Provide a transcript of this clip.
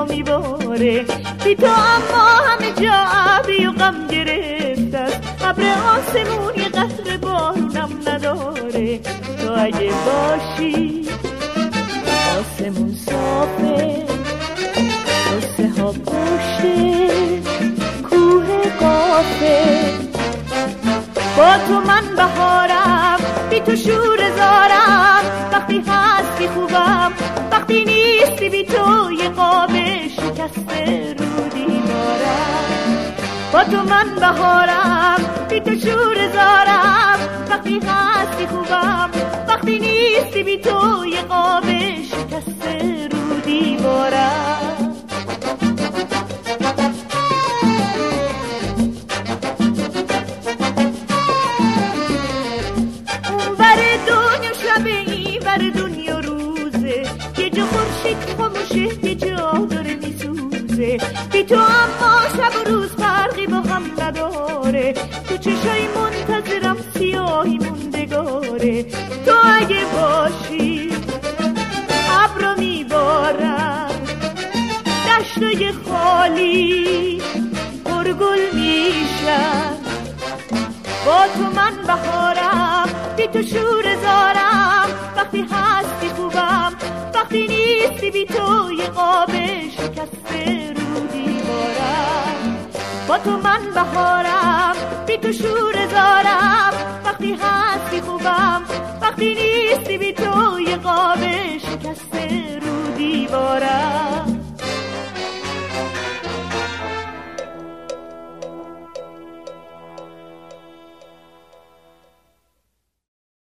دنیا میباره. بی تو اما همه جا ابری و غم گرفته است، ابر آسمون یه قطره بارونم نداره. تو اگه باشی آسمون صافه، قصه ها پشته کوه قافه. با تو من بهارم، بی تو شور زارم. وقتی هستی خوبم، وقتی نیستی بی تو یه قاب شکسته رو دیوارم. با تو من بهارم، بی تو شور زارم. وقتی هستی خوبم، وقتی نیستی بی تو یه قاب شکسته رو دیوارم. دنیا روزه، یه جا خورشید خاموشه، یه جا داره میسوزه. بی تو اما شب و روز فرقی با هم نداره. تو چشای منتظرم سیاهی موندگاره. تو اگه باشی ابرو میبارم، دشتای خالی پرگل میشن. با تو من بهارم، بی تو شور زارم. وقتی هستی خوبم، وقتی نیستی بی تو یه قاب شکسته رو دیوارم. با تو من بهارم، بی تو شور زارم. وقتی هستی خوبم، وقتی نیستی